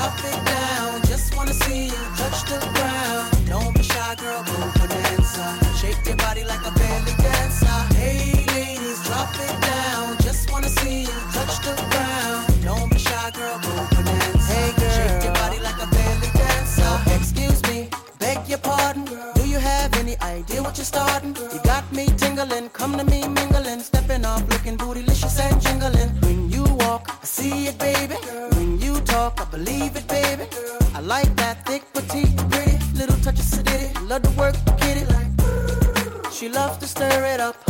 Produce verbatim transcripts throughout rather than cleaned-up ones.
drop it down. Just wanna see you touch the ground. Don't be shy, girl, go bonanza. Shake your body like a belly dancer. Hey, ladies, drop it down. Just wanna see you touch the ground. Don't be shy, girl, go bonanza. Hey, girl, shake your body like a belly dancer. Excuse me, beg your pardon. Do you have any idea what you're starting? You got me tingling, come to me mingling, stepping off, looking bootylicious and jingling. When you walk, I see it, baby. When you talk, I believe it, baby. I like that thick, petite, pretty, little touch of sedity. Love to work, get it like. She loves to stir it up.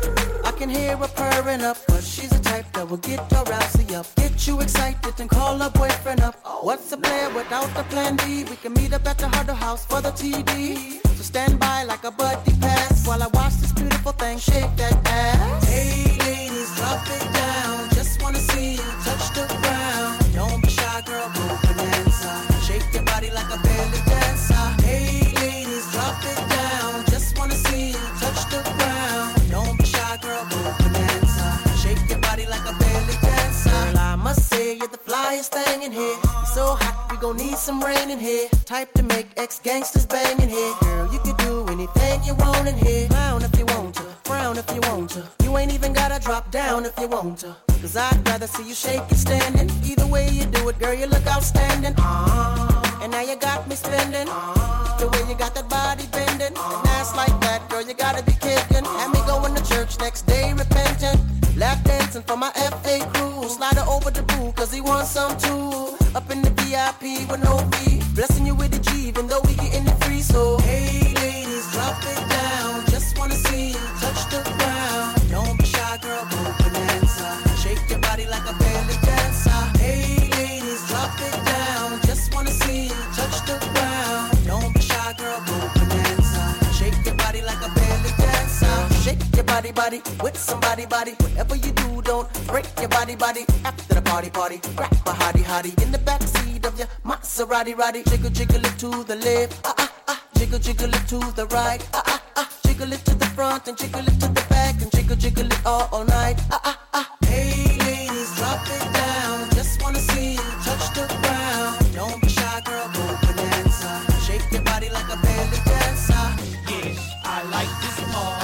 I can hear her purring up, but she's the type that will get her rousey up. Get you excited and call her boyfriend up. What's a plan without the plan B? We can meet up at the Huddle House for the T D. So stand by like a buddy pass while I watch this beautiful thing shake that ass. Hey ladies, drop it down. Just wanna see you touch the ground. Don't be shy, girl, go bonanza. Shake your body like a belly dancer. Hey ladies, drop it down. Just wanna see you touch the ground. Don't be shy, girl, go bonanza. Shake your body like a belly dancer. Girl, I must say you're the flyest thing in here. You're so hot, we gon' need some rain in here. Type to make ex-gangsters bang in here. Girl, you can do anything you want in here. Clown if you want to, frown if you want to. You ain't even gotta drop down if you want to. Cause I'd rather see you shake it standing. Either way you do it, girl, you look outstanding. Uh, and now you got me spending. Uh, the way you got that body bending. And ass like that, girl, you gotta be kidding. Had me going to church next day repentant. Lap dancing for my F A crew. Slide her over the boo, cause he wants some too. Up in the V I P with no fee. Blessing you with the G, even though we getting it free. So, hey ladies, drop it down. Just wanna see you touch the ground. Don't be shy, girl, go bonanza. Shake your body like a belly dancer. Hey ladies, drop it down. Just wanna see you touch the ground. Don't be shy, girl, go bonanza. Shake your body like a belly dancer. Shake your body, body with somebody, body. Whatever you do, don't break your body, body. After the party, party, grab a hottie, hottie in the backseat of your Maserati, roddy. Jiggle, jiggle it to the left, ah ah ah. Jiggle, jiggle it to the right, ah ah ah. Jiggle it to the front and jiggle it to the back and jiggle, jiggle it all, all night, ah ah ah. Hey ladies, drop it down. Just wanna see you touch the ground. Don't be shy, girl, go bonanza. Shake your body like a belly dancer. Yeah, I like this part.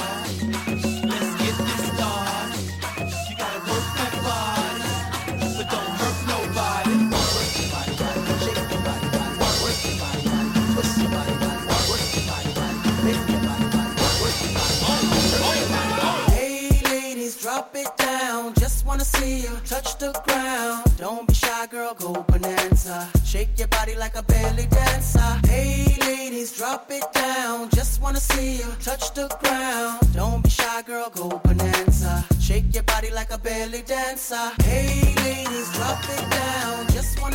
Let's get this started. You gotta work that body, but don't hurt nobody. Work your body, body, shake your body, body, work your body, body, twist your body, body, work your body, body, make your body, body, work your body, body. Hey ladies, drop it down. Just wanna see you touch the ground. Don't be shy, girl, go bonanza. Shake your body like a belly dancer. Hey ladies, drop it down. Just wanna see you touch the ground. Don't be shy, girl, go bonanza. Shake your body like a belly dancer. Hey ladies, drop it down. Just wanna